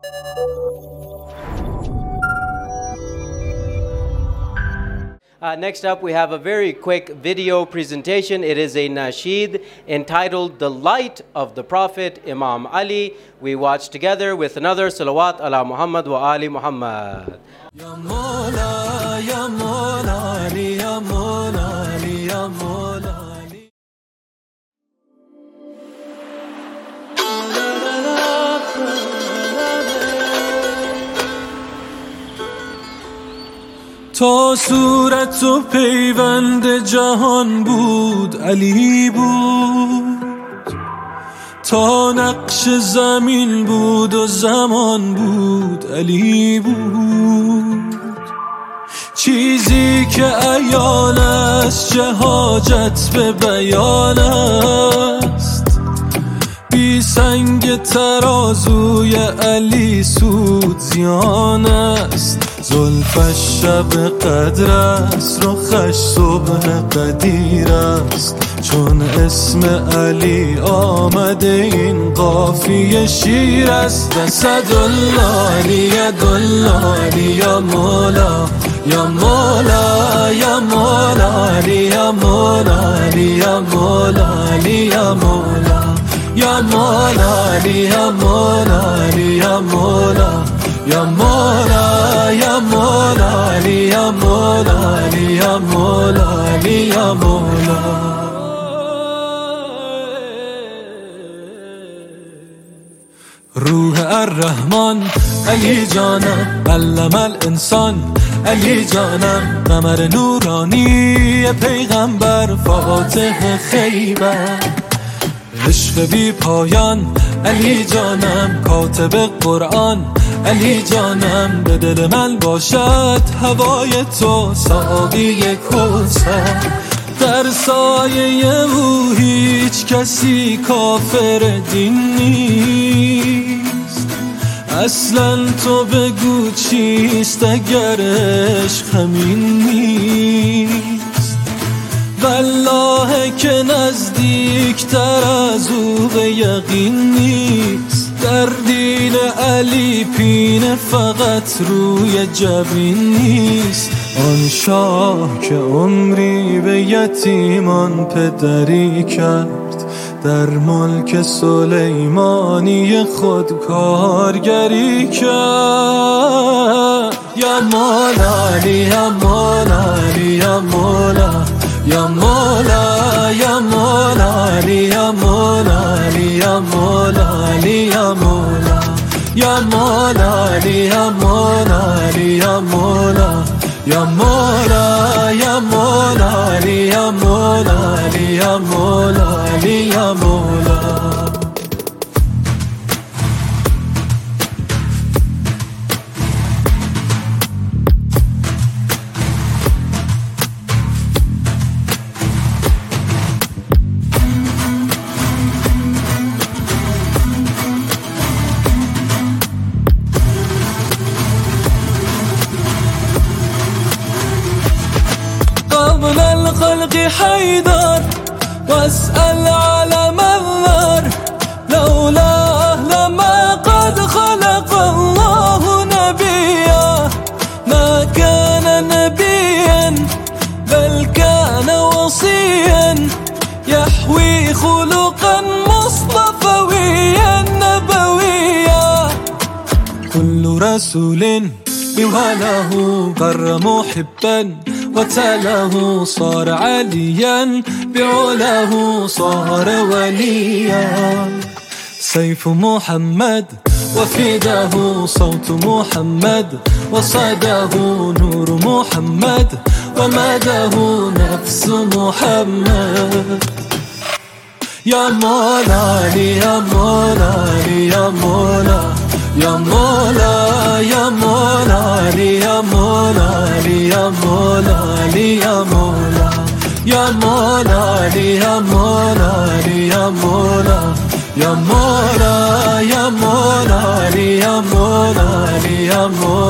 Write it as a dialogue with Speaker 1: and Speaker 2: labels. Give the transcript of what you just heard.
Speaker 1: Next up, we have a very quick video presentation. It is a nasheed entitled The Light of the Prophet Imam Ali. We watch together with another Salawat ala Muhammad wa Ali Muhammad. Ya Mawla, Ya Mawla Ali, Ya Mawla Ali, Ya Mawla Ali.
Speaker 2: تا صورت و پیوند جهان بود علی بود، تا نقش زمین بود و زمان بود علی بود. چیزی که عیان است چه حاجت به بیان است، بی سنگ ترازوی علی سود زیان است. زلفش شب قدر است، رخش صبح قدیر است، چون اسم علی آمده این قافیه شیر است. اسدالله علی یدالله علی یا مولا، یا مولا، یا مولا علی، یا مولا علی، یا مولا علی، یا مولا، یا مولا علی، یا مولا علی، یا مولا، یا مولا، یا مولا علی، یا مولا علی، یا مولا علی، یا مولا. روح الرحمن علی جانم، علم الانسان علی جانم، قمر نورانی پیغمبر فاتح خیبر، عشق بی پایان علی جانم، کاتب قرآن علی جانم، به دل من باشد هوای تو ساقی کوثر. در سایه او هیچ کسی کافر دین نیست، اصلا تو بگو چیست اگر عشق همین نیست. والله که نزدیکتر از او به یقین نیست، در دین علی پینه فقط روی جبین نیست. آن شاه که عمری به یتیمان پدری کرد، در ملک سلیمانی خود کارگری کرد. یا مولا علی، یا مولا علی، یا مولا، یا مولا، یا مولا علی، یا مولا علی، یا مولا علی، یا مولا، یا مولا علی، یا مولا علی، یا مولا، یا مولا، یا مولا علی، یا مولا علی، یا مولا علی، یا مولا. قبل الخلق حيدر واسأل على منظر، لولاه لما قد خلق الله نبيا، ما كان نبيا بل كان وصيا، يحوي خلقا مصطفويا نبويا. كل رسول بوله بر محبا، وتله صار عليا، بعله صار وليا. سيف محمد وفداه صوت محمد، وصداه نور محمد، ومده نفس محمد. يا مولا علي، يا مولا علي، يا مولا، يا مولا، يا مولا علي، يا مولا علي، يا مولا علي، يا مولا، يا مولا علي، يا مولا علي، يا مولا، يا مولا، يا مولا علي، يا مولا علي، يا مولا.